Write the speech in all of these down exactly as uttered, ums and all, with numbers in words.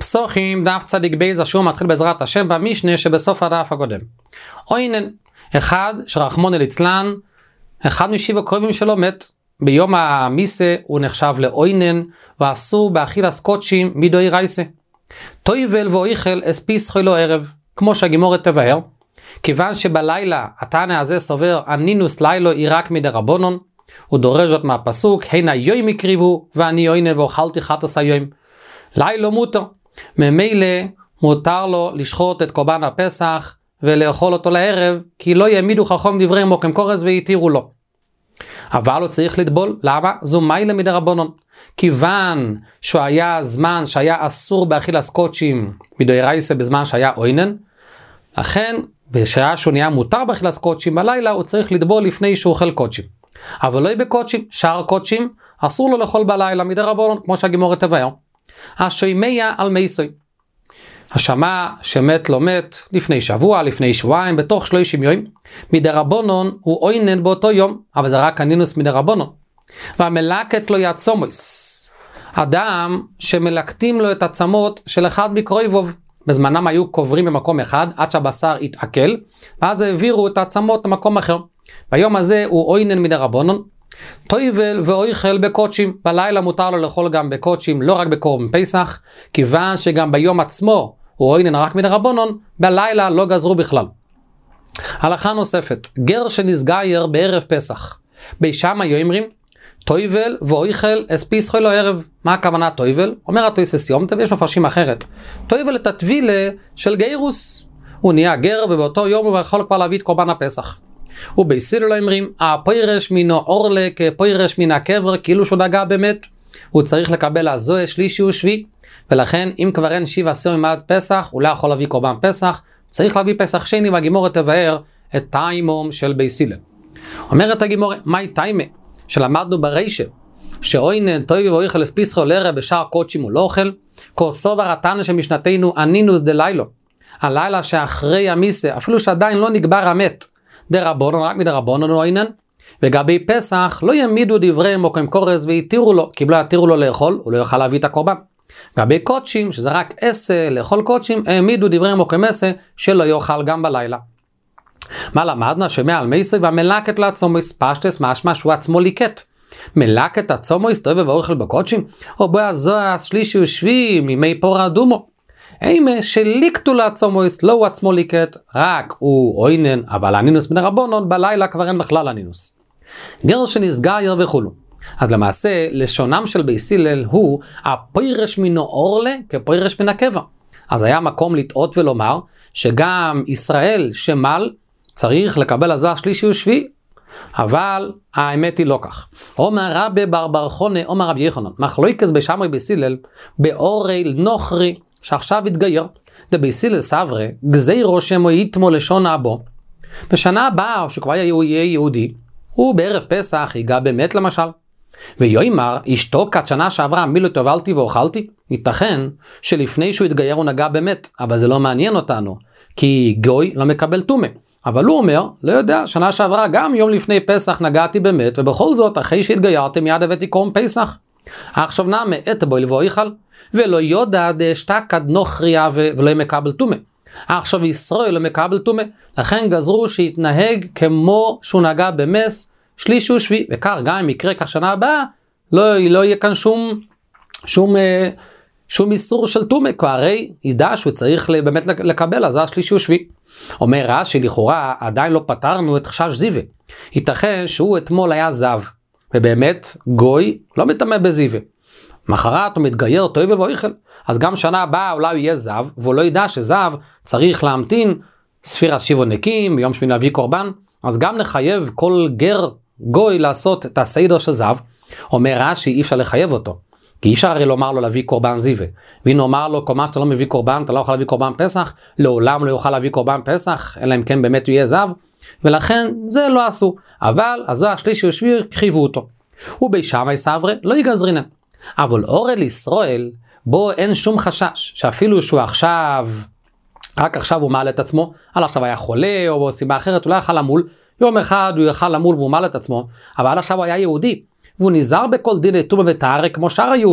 פסוחים דף צדיק בייז השיעור מתחיל בעזרת השם במשנה שבסוף הדף הקודם. אוינן, אחד שרחמון ליצלן, אחד משבע קרובים שלו מת. ביום המיסה הוא נחשב לאוינן ואסור באכילת קודשים מדוי רייסה. טויבל ואויכל אספיס חילו ערב, כמו שהגימורת תבהר, כיוון שבלילה התנא הזה סובר הנינוס לילו היא רק מדרבנן, הוא דורש זאת מהפסוק הנה יום הקריבו ואני אוינן ואוכלתי חטס היום. לילה מותר, ממילא מותר לו לשחוט את קורבן הפסח ולאכול אותו לערב, כי לא יעמידו חכם דברי מוקם קורס ויתירו לו. אבל הוא צריך לטבול, למה? זו מיילה מדרבנן. כיוון שהוא היה זמן שהיה אסור באכילת קודשים מדאורייתא בזמן שהיה אוינן, לכן בשעה שהוא נהיה מותר באכילת קודשים בלילה הוא צריך לטבול לפני שהוא אוכל קודשים. אבל לא בקודשים, שאר קודשים אסור לו לאכול בלילה מדרבנן, כמו שהגימורת תבהר. השומע על מייסוי, השמע שמת לא מת לפני שבוע, לפני שבועיים, בתוך שלושים יום, מדרבנן הוא אוינן באותו יום, אבל זה רק הנינוס מדרבנן. והמלקת לו יעצומוס, אדם שמלקטים לו את עצמות של אחד מקרויבוב, בזמנם היו קוברים במקום אחד עד שהבשר התעכל, ואז העבירו את העצמות למקום אחר. ביום הזה הוא אוינן מדרבנן. טויבל ואויכל בקודשים, בלילה מותר לו לאכול גם בקודשים, לא רק בקורבן פסח, כיוון שגם ביום עצמו הוא אוינן רק מדרבנן, בלילה לא גזרו בכלל. הלכה נוספת, גר שנסגייר בערב פסח, בישמה יאמרים טויבל ואויכל אספיס חילו ערב. מה הכוונה טויבל? אומר התוספות יומטה, ויש מפרשים אחרת. טויבל את הטבילה של גיירוס, הוא נהיה גר ובאותו יום הוא יכול כבר להביא את קורבן הפסח. ובייסיל לא אומרים, הפוירש מינו אורלה כפוירש מן הקבר, כאילו שהוא נגע באמת, הוא צריך לקבל הזוה שלישי ושבי, ולכן אם כבר אין שיבה סיום עד פסח, הוא לא יכול להביא קורבן פסח, צריך להביא פסח שני, והגימורת תבהר את טיימום של בייסיל. אומרת הגימורת, מהי טיימה? שלמדנו ברישה, שאוינן טויבל ואויכל אספיס חילו ערב בשאר קודשים הוא לא אוכל, כוסובר התנא שמשנתנו הנינוס דלילו, הלילה שאחרי המיסה, אפילו שעדיין לא נגבר המת, דרבנן, רק מדרבנן הוא אוינן, וגבי פסח לא יעמידו דברי מוקם קורס ויתירו לו, כי אם לא יתירו לו לאכול, הוא לא יוכל להביא את הקורבן. גבי קודשים, שזה רק עשה לאכול קודשים, העמידו דברי מוקם עשה, שלא יאכל גם בלילה. מה למדנה? שמעל מייסי והמלקת לעצומוס, פשטס משמע שהוא עצמו ליקט. מלקת עצומוס, טויבל ואויכל בקודשים, או בו זוה שלישי ושבי, מימי פור אדומו. אימה שליקטו לעצומוס, לא הוא עצמו ליקט, רק הוא אוינן, אבל הנינוס מדרבנן, בלילה כבר אין בכלל הנינוס. גר שנסגייר וכולו. אז למעשה, לשונם של בייסיל הוא הפוירש מינו אורלה כפוירש מן הקבע. אז היה מקום לטעות ולומר שגם ישראל שמל צריך לקבל הזוה שלישי ושבי, אבל האמת היא לא כך. אומר רבי בר בר חונה, אומר רבי יוחנן, מחלוקת בשמרי בייסיל באורי נוכרי, שעכשיו התגייר, דבייסיל סברה, גזירו שמו יתמו לשון אבו. בשנה הבאה, שכבר יהיה יהודי, הוא בערב פסח ייגע באמת למשל. ויאמר, אשתו כת שנה שעברה מילו טובלתי ואוכלתי, ייתכן שלפני שהוא התגייר הוא נגע באמת, אבל זה לא מעניין אותנו, כי גוי לא מקבל טומאה. אבל הוא אומר, לא יודע, שנה שעברה גם יום לפני פסח נגעתי באמת, ובכל זאת, אחרי שהתגיירתי מיד הבאתי קורבן פסח. עכשיו נעמה את בוי ואויכל, ולא יודע דאשתקד נוכריה ולא מקבל טומאה. עכשיו ישראל לא מקבל טומאה, לכן גזרו שיתנהג כמו שהוא נגע במס שלישי ושבי, וכך גם אם יקרה כך שנה הבאה, לא, לא יהיה כאן שום, שום, שום איסור של טומאה, כי הרי ידע שהוא צריך באמת לקבל, אז זה השלישי ושבי. אומר רש"י לכאורה עדיין לא פתרנו את חשש זיווה. ייתכן שהוא אתמול היה זב, ובאמת גוי לא מטמא בזיווה. מחרת הוא מתגייר טויבל ואויכל, אז גם שנה הבאה אולי הוא יהיה זב, והוא לא ידע שזב צריך להמתין ספירת שבעה נקים, יום שמיני להביא קורבן, אז גם נחייב כל גר גוי לעשות את הסדר של זב. אומר רש"י אי אפשר לחייב אותו, כי אי אפשר הרי לומר לו להביא קורבן זיווה, והנה אומר לו כל מה שאתה לא מביא קורבן, אתה לא יכול להביא קורבן פסח, לעולם לא יוכל להביא קורבן פסח, אלא אם כן באמת הוא יהיה זב, ולכן זה לא עשו, אבל אז השלישי ושבי חייבו אותו. ובישמאי סברה לא יגזרינן. אבל אורל ישראל, בו אין שום חשש, שאפילו שהוא עכשיו, רק עכשיו הוא מעל את עצמו, על עכשיו היה חולה או בסיבה אחרת, הוא לא יכל למול, יום אחד הוא יכל למול והוא מעל את עצמו, אבל עכשיו הוא היה יהודי, והוא נזהר בכל דיני טומאה וטהרה כמו שאר היהודים,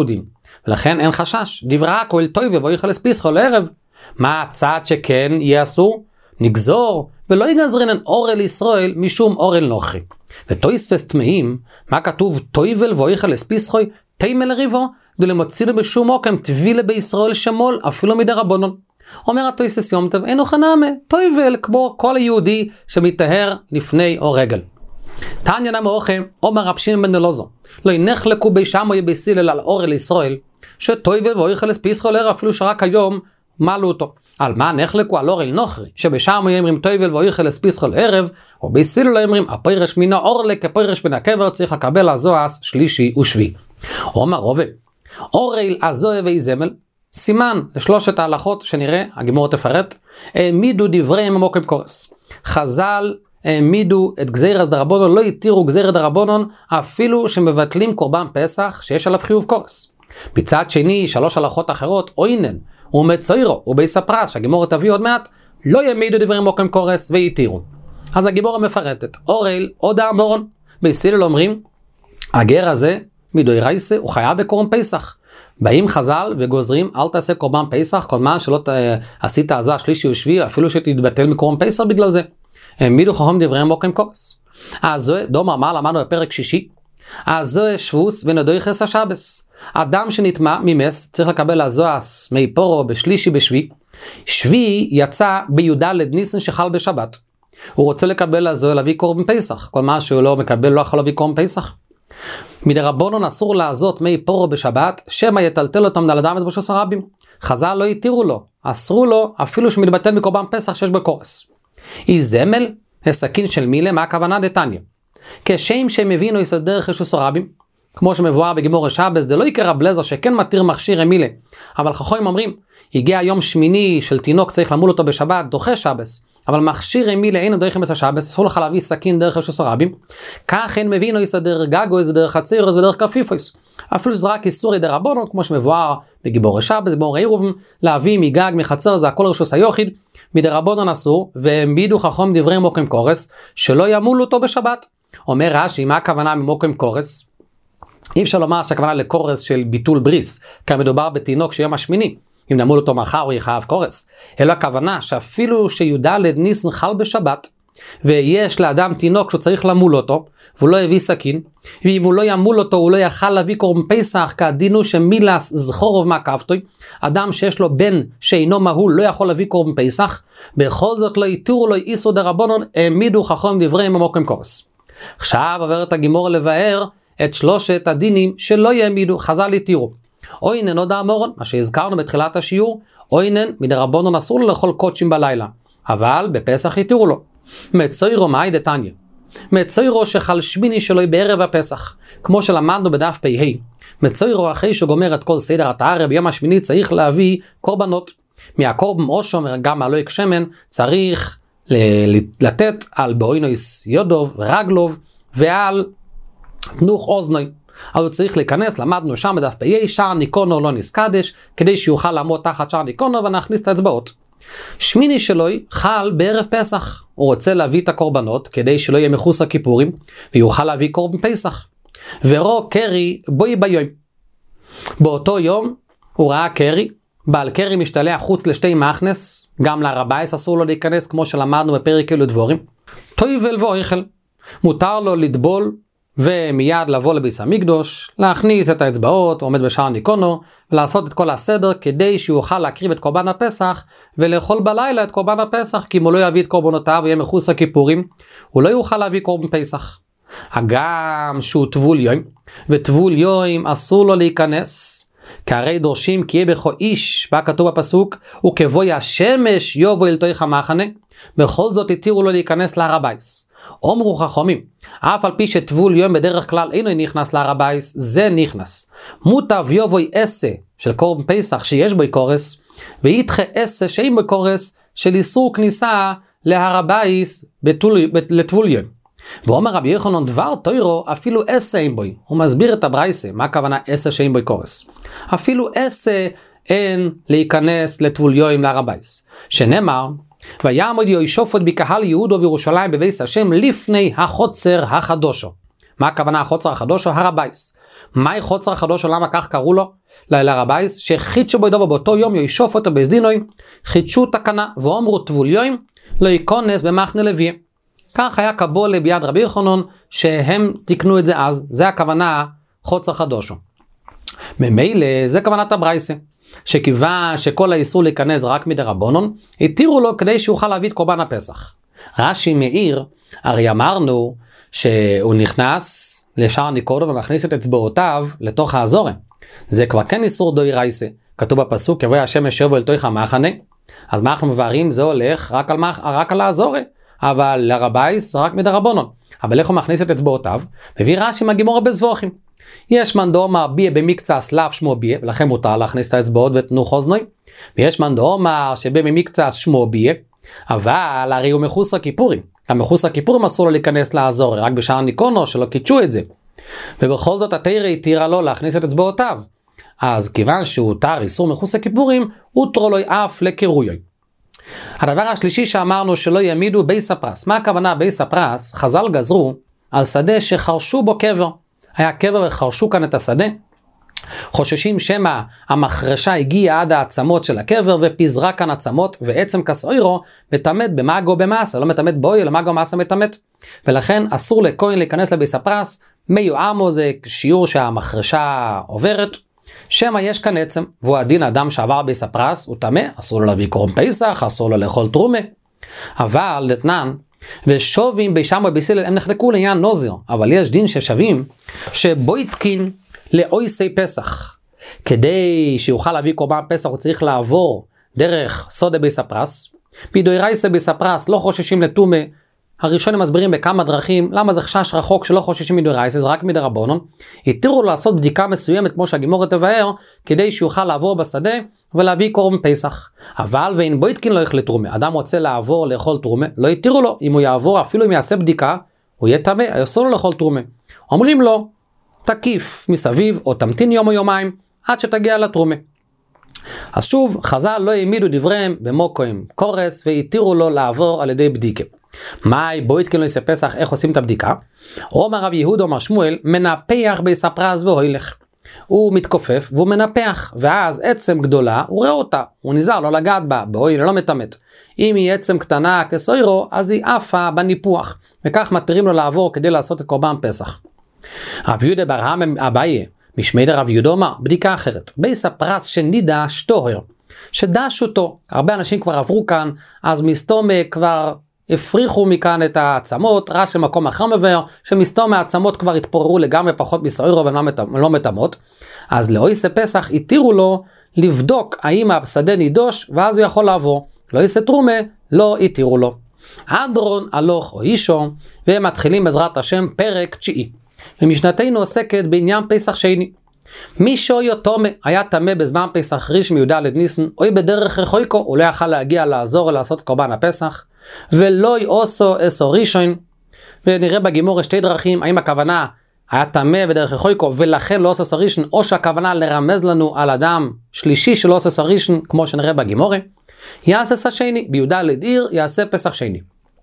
ולכן אין חשש. דברה כל טוי ובויכל אספיסחו לערב. מה הצעד שכן יהיה אסור? נגזור, ולא יגזרינן אורל ישראל משום אורל נוכרי. ותויספס תמאים, מה כתוב טויבל ואויכל אספיסחוי, תימל ריבו, דלמוצינו בשום מוקם תבילה בישראל שמול, אפילו מדי רבונון. אומר התויסס יום טוב, אינו חנמה, טויבל כמו כל היהודי שמתאר לפני או רגל. תניא נמוכם, אומר רב שמעון בן אלעזר, לא ינחלקו בי שמאי ובי הלל על אורל ישראל, שטויבל ואויכל אספיסחוי לערב אפילו שרק היום מעלו אותו. על מה נחלקו? על אורל נוכרי, שבשם אומרים טויבל ואויכל אספיסחו לערב, או בישראל אומרים הפרש מן האורלה כפרש מן הקבר, צריך לקבל הזוהס שלישי ושביעי. אומר רובה, אורל הזוה ואיזמל, סימן לשלושת ההלכות שנראה, הגמור תפרט, העמידו דברי ממוקם קורס. חז"ל העמידו את גזירת דרבנן, לא התירו גזירת דרבנן, אפילו שמבטלים קורבן פסח שיש עליו חיוב קורס. מצד שני, שלוש הלכות אחרות, אוינן, ומצוירו, ובייספרס, שהגימור תביא עוד מעט, לא יעמידו דברי מוקם קורס ויתירו. אז הגימור מפרטת, אורל, עוד האמורון, בישראל אומרים, הגר הזה, מדוי רייסה, הוא חייב בקורבן פסח. באים חז"ל וגוזרים, אל תעשה קורבן פסח, כל מה שלא ת... עשית עזה שלישי ושביעי, אפילו שתתבטל מקורבן פסח בגלל זה. העמידו חכמים דברי מוקם קורס. אז זה, דומר מה למדנו בפרק שישי, אז זה שבוס ונדוי חס השבס. אדם שנטמע ממס צריך לקבל הזוהס מי פורו בשלישי בשביעי. שביעי יצא בי"ד ניסן שחל בשבת. הוא רוצה לקבל הזוה להביא קורבן פסח. כל מה שהוא לא מקבל לא יכול להביא קורבן פסח. מדרבנן אסור לעזות מי פורו בשבת, שמא יטלטל אותם על אדם את בשוס הרבים. חז"ל לא התירו לו, אסרו לו אפילו שמתבטל מקורבן פסח שיש בקורס. איזמל, הסכין של מילה, מה הכוונה? דתניא. כשם שהם הבינו יסוד דרך רשוס הרבים, כמו שמבואר בגימור השבס, זה לא יקרא בלזר שכן מתיר מכשיר מילה, אבל חכמים אומרים, הגיע יום שמיני של תינוק צריך למול אותו בשבת, דוחה שבס, אבל מכשיר מילה אינו דרך אמת השבס, אסור לך להביא סכין דרך רשוס הרבים, כך אין מבינו יסוד דרך גגו, איזה דרך חציר, איזה דרך כפיפוס. אפילו שזה רק איסור דרבנן, כמו שמבואר בגימור השבס, בגימור העירוב, להביא מגג, מחצר, זה הכל רשוס היחיד, מדרבנן אסור, והעמידו חכמים דברי מוקם קורס, שלא ימולו אותו בשבת. אומר רש"י, מה הכוונה ממוקם קורס? אי אפשר לומר שהכוונה לקורס של ביטול בריס, כי מדובר בתינוק שיום השמיני, אם נמול אותו מחר הוא יחייב קורס, אלא הכוונה שאפילו שי"ד ניסן חל בשבת, ויש לאדם תינוק שצריך למול אותו, והוא לא הביא סכין, ואם הוא לא ימול אותו הוא לא יכל להביא קורבן פסח, כדינו שמילס זכורוב מעכבתוי, אדם שיש לו בן שאינו מהול לא יכול להביא קורבן פסח, בכל זאת לא יתירו לו איסור דרבנן, העמידו חכמים דברי ממוקם קורס. עכשיו עוברת הגימור לבאר את שלושת הדינים שלא יעמידו, חז"ל התירו. אוינן עוד האמורון, מה שהזכרנו בתחילת השיעור, אוינן מדרבנן אסור לו לאכול קודשים בלילה, אבל בפסח התירו לו. מצוירו מאי דתניא, מצוירו שחל שמיני שלו בערב הפסח, כמו שלמדנו בדף פ"ה. מצוירו אחרי שגומר את כל סדר הטהרה ביום השמיני צריך להביא קורבנות. מהקורבן אושו גם מעלוי שמן צריך לתת על באוינויס יודוב ורגלוב ועל תנוך אוזנוי. אז הוא צריך להיכנס, למדנו שם בדף פ"ה, שער ניקונו לא נסקדש, כדי שיוכל לעמוד תחת שער ניקונו ונכניס את האצבעות. שמיני שלוי חל בערב פסח, הוא רוצה להביא את הקורבנות כדי שלא יהיה מחוס הכיפורים ויוכל להביא קורבן פסח. ורו קרי בוי ביום, באותו יום הוא ראה קרי, בעל קרי משתלח חוץ לשתי מכנס, גם לרבייס אסור לו להיכנס כמו שלמדנו בפרק אלו דבורים. טויבל ואויכל, מותר לו לטבול ומיד לבוא לביס המקדוש, להכניס את האצבעות, עומד בשער ניקונו, ולעשות את כל הסדר כדי שיוכל להקריב את קורבן הפסח, ולאכול בלילה את קורבן הפסח, כי אם הוא לא יביא את קורבנותיו ויהיה מחוץ הכיפורים, הוא לא יוכל להביא קורבן פסח. הגם שהוא טבול יום, וטבול יום אסור לו להיכנס, כי הרי דורשים כי יהיה בכו איש, בה כתוב בפסוק, וכבוי השמש יובו אל תוך המחנה, בכל זאת התירו לו להיכנס להר הבייס. אומרו חכמים, אף על פי שטבול יום בדרך כלל אינו נכנס להר הבייס, זה נכנס. מוטב יובוי עשה של קורבן פסח שיש בו קורס, ויתחה עשה שאין בו קורס של איסור כניסה להר הבייס לטבול יום. ואומר רבי יוחנן דבר תוירו אפילו עשה אין בו. הוא מסביר את הברייסה, מה הכוונה עשה שאין בו קורס? אפילו עשה אין להיכנס לטבול יום להר הבייס. שנאמר, ויעמוד יהושפט בקהל יהודו וירושלים בבית השם לפני החוצר החדושו. מה הכוונה החוצר החדושו? הר הבייס. מהי חוצר חדוש למה כך קראו לו? לרבייס, שחידשו בו דובו באותו יום ישוף אותו בהסדינוי, חידשו תקנה ואומרו טבוליוים, לא ייכונס במחנה לוי. כך היה קבולה ביד רבי יוחנן, שהם תיקנו את זה אז, זה הכוונה חוצר חדושו. ממילא זה כוונת הברייסה, שכיוון שכל האיסור להיכנס רק מדרבנן, התירו לו כדי שיוכל להביא את קורבן הפסח. רש"י מאיר, הרי אמרנו שהוא נכנס לשער ניקודו ומכניס את אצבעותיו לתוך האזורה. זה כבר כן איסור דאורייסה, כתוב בפסוק יבוא השמש יבוא אל תוך המחנה, אז מה אנחנו מבארים? זה הולך רק על, מח... רק על האזורה, אבל לרבייס רק מדרבנן. אבל איך הוא מכניס את אצבעותיו? מביא רש"י מהגימורה בזבוחים. יש מאן דאמר ביה במקצה סלאף שמו ביה, ולכן מותר להכניס את האצבעות ותנוח אוזניים. ויש מאן דאמר שביה במקצה שמו ביה, אבל הרי הוא מחוסר כיפורים. המחוס הכיפורים אסור לו להיכנס לאזור, רק בשער ניקונו שלא קידשו את זה. ובכל זאת התורה התירה לו להכניס את אצבעותיו. אז כיוון שהוא תר איסור מחוס הכיפורים, הוא תרו לו אף לקירוי. הדבר השלישי שאמרנו שלא יעמידו בייס הפרס. מה הכוונה בייס הפרס? חז"ל גזרו על שדה שחרשו בו קבר. היה קבר וחרשו כאן את השדה. חוששים שמא המחרשה הגיעה עד העצמות של הקבר ופיזרה כאן עצמות, ועצם כסאירו מתמת במאגו במאסה, לא מתמת בוי אלא מאגו במאסה מתמת. ולכן אסור לכהן להיכנס לבייס הפרס. מיועמו זה שיעור שהמחרשה עוברת, שמא יש כאן עצם, והוא הדין אדם שעבר בייס הפרס, הוא טמא, אסור לו להביא קורבן פסח, אסור לו לאכול תרומה. אבל לתנן, ושובים בישם ובסילל הם נחלקו לעניין נוזר, אבל יש דין ששווים שבו יתקין לאויסי פסח. כדי שיוכל להביא קורבן פסח הוא צריך לעבור דרך סודה בייס הפרס. בדאורייסה בייס הפרס לא חוששים לטומאה. הראשונים מסבירים בכמה דרכים למה זה חשש רחוק שלא חוששים מדאורייסה, זה רק מדרבנן. התירו לעשות בדיקה מסוימת כמו שהגימורה תבאר, כדי שיוכל לעבור בשדה ולהביא קורבן פסח. אבל ואין בו יתקין לא יאכל תרומה. אדם רוצה לעבור לאכול תרומה, לא יתירו לו. אם הוא יעבור, אפילו אם יעשה בדיקה, הוא יהיה טמא, אסור לו לאכול תרומה. אומרים לו, תקיף מסביב או תמתין יום או יומיים עד שתגיע לתרומה. אז שוב, חז"ל לא העמידו דבריהם במוקוים קורס והתירו לו לעבור על ידי בדיקה. מאי בו יתקין לא יעשה פסח, איך עושים את הבדיקה? אומר רב יהודה אומר שמואל, מנפח בייס הפרס והוילך. הוא מתכופף והוא מנפח, ואז עצם גדולה הוא רואה אותה, הוא נזהר לא לגעת בה, בהויל לא מתמת. אם היא עצם קטנה כסוירו, אז היא עפה בניפוח, וכך מתירים לו לעבור כדי לעשות את קורבן פסח. רב יהודה בר אביי משמי דרב יהודה אומר בדיקה אחרת, בייס הפרס שנידה שטוהר, שדש אותו, הרבה אנשים כבר עברו כאן, אז מסתום כבר הפריחו מכאן את העצמות, רש"י מקום אחר מבאר, שמסתום העצמות כבר התפוררו לגמרי פחות מסוירו והן לא מתאמות, אז לאויסי פסח התירו לו לבדוק האם השדה נידוש, ואז הוא יכול לעבור. לא יעשה תרומה, לא התירו לו. אדרון, הלוך או אישו, והם מתחילים בעזרת השם פרק תשיעי. ומשנתנו עוסקת בעניין פסח שני. מי שאויו תומה היה תמה בזמן פסח ריש מיודע לדניסן, או בדרך רחוקו, הוא לא יכל להגיע לעזור לעשות קורבן הפסח, ולא יעשו אסו ראשון. ונראה בגימורה שתי דרכים, האם הכוונה היה תמה בדרך רחוקו ולכן לא עושה אסו ראשון, או שהכוונה לרמז לנו על אדם שלישי שלא עושה אסו ראשון, כמו שנראה בגימורה. יעשה אסו שני, ביודע לדיר יעשה פסח שני.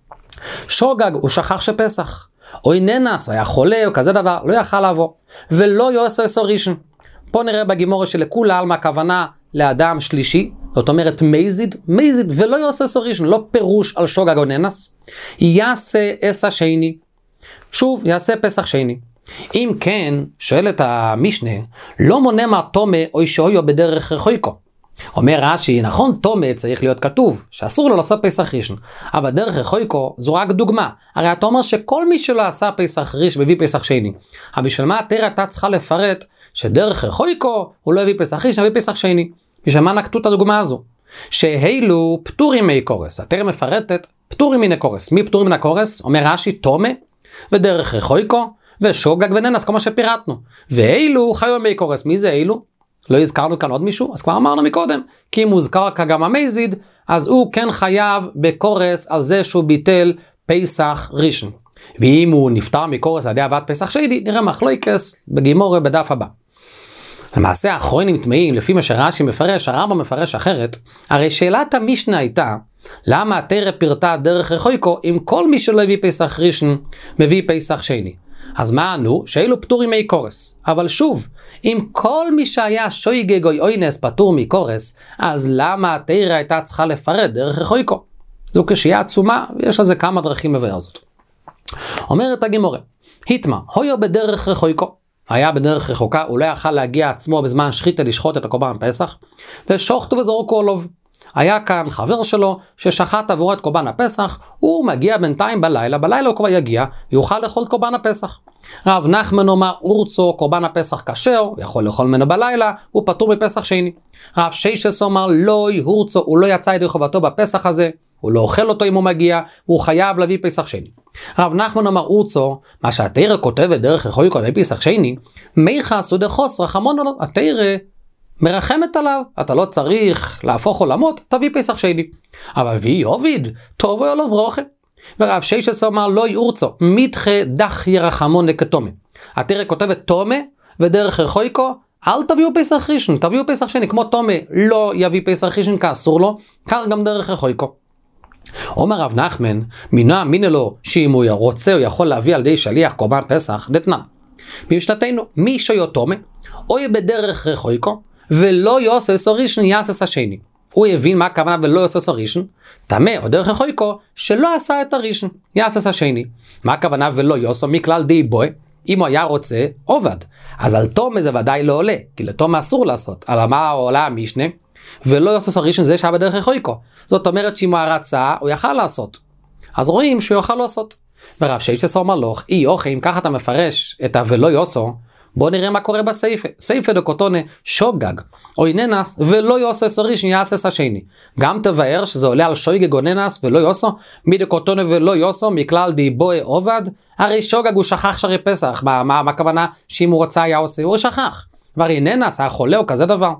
שוגג הוא שכח שפסח, או איננס, היה חולה או כזה דבר, לא יכל לעבור, ולא יעשה אסו ראשון. פה נראה בגימורה שלכולה על מה הכוונה לאדם שלישי, זאת אומרת מייזיד, מייזיד ולא יעשה אסו ראשון, לא פירוש על שוגג או ננס, יעשה אסו שני, שוב יעשה פסח שני. אם כן, שואלת המשנה, לא מונה מה תומה או שאויו בדרך רחוקו. אומר רש"י, נכון תומה צריך להיות כתוב, שאסור לו לעשות פסח ראשון, אבל דרך רחוקו זו רק דוגמה. הרי אתה אומר שכל מי שלא עשה פסח ראשון מביא פסח שני. אבל בשביל מה התורה אתה צריכה לפרט שדרך רחוקו הוא לא הביא פסח ראשון, הביא פסח שני. בשביל מה נקטו את הדוגמה הזו? שהילו פטורים מי קורס. התורה מפרטת פטורים מן הקורס. מי פטורים מן הקורס? אומר רש"י, תומה ודרך רחוקו ושוגג וננס, כמו שפירטנו. ואילו חיו מי קורס. מי זה אילו? לא הזכרנו כאן עוד מישהו? אז כבר אמרנו מקודם, כי אם מוזכר כגם המייזיד, אז הוא כן חייב בקורס על זה שהוא ביטל פסח ראשון. ואם הוא נפטר מקורס על ידי הבאת פסח שני, נראה מחלוקס בגימורה בדף הבא. למעשה האחרונים תמאים, לפי מה שרש"י מפרש, הרמב"ם מפרש אחרת. הרי שאלת המשנה הייתה, למה התורה פירטה דרך רחוקו אם כל מי שלא הביא פסח ראשון מביא פסח שני? אז מה ענו? שאלו פטורים מי קורס. אבל שוב, אם כל מי שהיה שויגג או אוינס פטור מקורס, אז למה התירה הייתה צריכה לפרד דרך רחויקו? זו קשייה עצומה, ויש לזה כמה דרכים לבאר זאת. אומרת הגמורה, היתמה, הויו בדרך רחויקו. היה בדרך רחוקה, הוא לא יכל להגיע עצמו בזמן שחיתה לשחוט את הקורבן הפסח, ושוחטו וזרוקו עליו. היה כאן חבר שלו ששחט עבורו את קורבן הפסח, הוא מגיע בינתיים בלילה, בלילה הוא כבר יגיע, ויוכל לאכול את קורבן הפסח. רב נחמן אומר, אורצו, קורבן הפסח כשר, הוא יכול לאכול ממנו בלילה, הוא פטור מפסח שני. רב שיישס אומר, לא, אורצו, הוא לא יצא ידי חובתו בפסח הזה, הוא לא אוכל אותו אם הוא מגיע, הוא חייב להביא פסח שני. רב נחמן אומר, אורצו, מה שהתירה כותבת דרך רחויקו להביא פסח שני, מיכה סודי חוס רחמון עליו, התירה מרחמת עליו, אתה לא צריך להפוך עולמות, תביא פסח שני. אבל וי יוביד, טוב או לא ברוכה. ורב שיישס אומר, לא יורצו, מתחה דח ירחמון לכתומה. התירה כותבת תומה, ודרך רחויקו, אל תביאו פסח ראשון, תביאו פסח שני, כמו תומה לא יביא פסח ראשון, כאסור לו, כך גם דרך רחויקו. אומר רב נחמן, מינה מינה לו, שאם הוא רוצה או יכול להביא על ידי שליח קורבן פסח, דתנן. במשנתנו, מי שיו תומה, או בדרך רחויקו, ולא יוסס או ראשון יעשס השני. הוא הבין מה הכוונה ולא יוסס או ראשון, תמה או דרך רחויקו, שלא עשה את הראשון, יעשס השני. מה הכוונה ולא יוסו מכלל די בוי, אם הוא היה רוצה, עובד. אז על תומה זה ודאי לא עולה, כי לתומה אסור לעשות. על מה עולה המשנה? ולא יוסס או ראשון זה שהיה בדרך רחויקו. זאת אומרת שאם הוא רצה, הוא יכל לעשות. אז רואים שהוא יוכל לעשות. ורב שיישס אומר לו, אי אוכל, אם ככה אתה מפרש את ה"ולא יוסו", בוא נראה מה קורה בסייפה. סייפה דקוטונה שוגג, או ננס, ולא יוסס או ראשון יעשס השני. גם תבאר שזה עולה על שויגג או ננס ולא יוסו, מדקוטונה ולא יוסו, מכלל די בוי עובד, הרי שוגג הוא שכח שרי פסח. מה, מה, מה הכוונה שאם הוא רוצה היה עושה? הוא שכח. והרי ננס היה חולה או כזה דבר.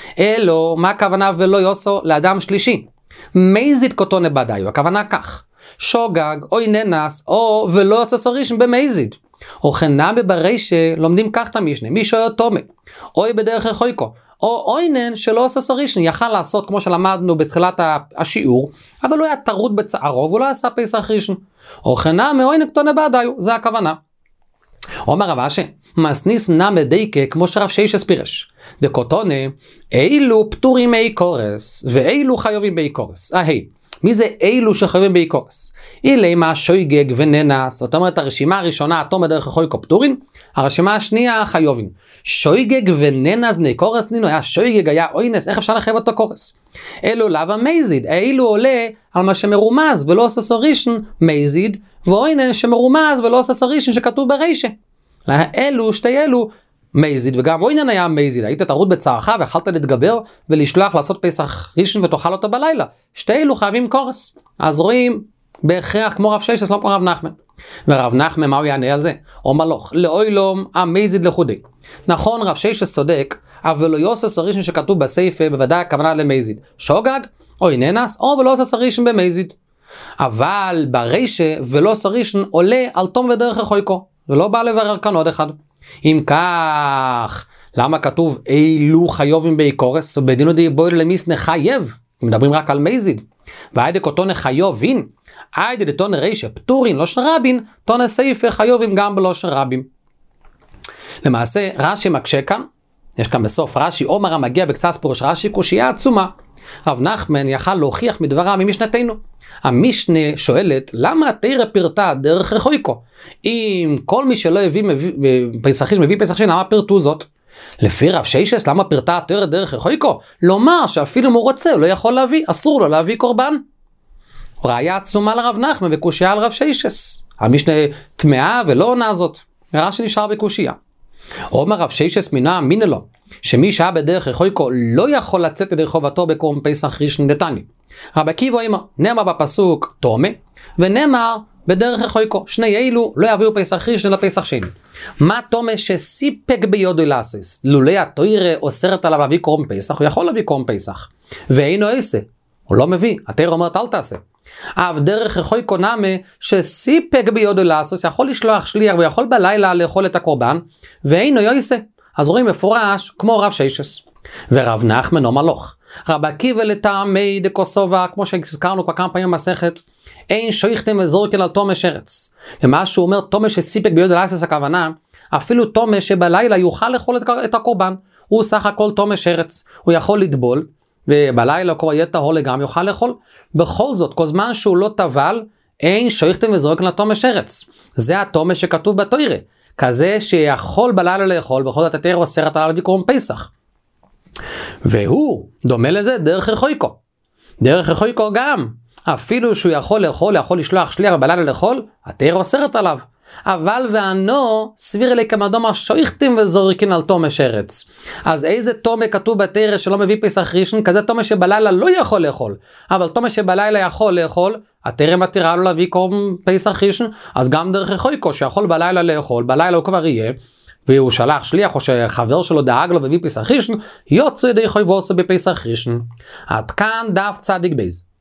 אלו, מה הכוונה ולא יוסו לאדם שלישי? מייזית קוטונה בדיו, הכוונה כך. שוגג, או ננס, או ולא יוסס או ראשון במייזית. או חנם ברישה לומדים כך את המשנה, מי שהיה תומה, או בדרך רחויקו, או אוינן שלא עושה סרישן, יכל לעשות כמו שלמדנו בתחילת השיעור, אבל הוא היה טרוד בצערו, והוא לא עשה פסח ראשון. או חנם מאוינן קטונה בעדיו, זה הכוונה. אומר רב אשי, מסניס נם דייקה כמו שרב שיישס פירש. דקוטונה, אילו פטורים מי קורס, ואילו חיובים בי קורס. אהי. מי זה אילו שחייבים בעיקורס? אילי מה שויגג וננס, זאת אומרת הרשימה הראשונה, תום דרך רחויקו פטורים, הרשימה השנייה חיובים. שויגג וננס בני קורס נינו, היה שויגג, היה אוינס, איך אפשר לחייב אותו קורס? אלו לאו מייזיד, אילו עולה על מה שמרומז ולא עושה סורישן מייזיד, ואוינס שמרומז ולא עושה סורישן שכתוב ברישה. אלו, שתי אלו, מייזיד, וגם אוינן היה מייזיד, היית תרוד בצערך ויכלת להתגבר ולשלוח לעשות פסח ראשון ותאכל אותו בלילה. שתי אלו חייבים קורס. אז רואים בהכרח כמו רב שיישס, לא כמו רב נחמן. ורב נחמן מה הוא יענה על זה? או מלוך, לאוילום המייזיד לחודי. נכון, רב שיישס צודק, אבל לא יוסס הראשון שכתוב בסייפה, בוודאי הכוונה למייזיד. שוגג, או איננס, או ולא יוסס הראשון במייזיד. אבל ברישה ולא יוסס הראשון עולה על תום ודרך רחויקו. זה לא בא לברר כאן עוד אחד. אם כך, למה כתוב אילו חיובים בעיקורס, ובדינו די בויל למיסנה חייב, מדברים רק על מייזיד, והיידה כותונה חיובין, היידה דתונה רישה פטורין, לא של רבין, תונה סייפה חיובים גם בלא של רבים. למעשה, רש"י מקשה כאן, יש כאן בסוף רש"י, עומר המגיע בקצת פירוש רש"י, קושייה עצומה. רב נחמן יכל להוכיח מדברה ממשנתנו. המשנה שואלת, למה התירה פירטה דרך רחויקו? אם כל מי שלא הביא פסח ראשון מביא פסח שני, למה פירטו זאת? לפי רב שיישס, למה פירטה התירה דרך רחויקו? לומר שאפילו אם הוא רוצה, הוא לא יכול להביא, אסור לו להביא קורבן. ראיה עצומה לרב נחמן וקושייה על רב שיישס. המשנה טמאה ולא עונה זאת. נראה שנשאר בקושייה. אומר רב שיישס מינה מינה לו, שמי שהיה בדרך רחויקו לא יכול לצאת ידי חובתו בקורבן פסח ראשון דתני. רבי עקיבא אומר, נאמר בפסוק תומה, ונאמר בדרך רחויקו, שני אלו לא יביאו פסח ראשון אלא פסח שני. מה תומה שסיפק ביודו לעשות? לולא התורה אוסרת עליו להביא קורבן פסח, הוא יכול להביא קורבן פסח, ואינו עשה, הוא לא מביא, התורה אומרת אל תעשה. אף דרך רחויקו נמה שסיפק ביודו לעשות, יכול לשלוח שליח ויכול בלילה לאכול את הקורבן, ואינו עשה. אז רואים מפורש כמו רב שיישס. ורב נחמן אומר לך, רבי עקיבא לטעמי דקוסובה, כמו שהזכרנו כבר כמה פעמים במסכת, אין שויכתם וזורקין על תומש ארץ. ומה שהוא אומר, תומש שסיפק ביוד אלייסס הכוונה, אפילו תומש שבלילה יוכל לאכול את הקורבן, הוא סך הכל תומש ארץ, הוא יכול לטבול, ובלילה כבר יהיה טהור לגמרי, יוכל לאכול. בכל זאת, כל זמן שהוא לא טבל, אין שויכתם וזורקין על תומש ארץ. זה התומש שכתוב בתורה, כזה שיכול בלילה לאכול, בכל זאת התורה אוסרת עליו בקורבן פסח. והוא דומה לזה דרך רחויקו. דרך רחויקו גם, אפילו שהוא יכול לאכול, יכול לשלוח שליח בלילה לאכול, התורה אוסרת עליו. אבל ואנו סביר אלי כמדומר שויכתם וזורקין על תומש ארץ. אז איזה תומש כתוב בתורה שלא מביא פסח ראשון? כזה תומש שבלילה לא יכול לאכול. אבל תומש שבלילה יכול לאכול, התורה מתירה לו להביא קורבן פסח ראשון, אז גם דרך רחויקו שיכול בלילה לאכול, בלילה הוא כבר יהיה, והוא שלח שליח או שחבר שלו דאג לו והביא פסח ראשון, יוצא ידי חויבו עושה בפסח ראשון. עד כאן דף צדיק בייז.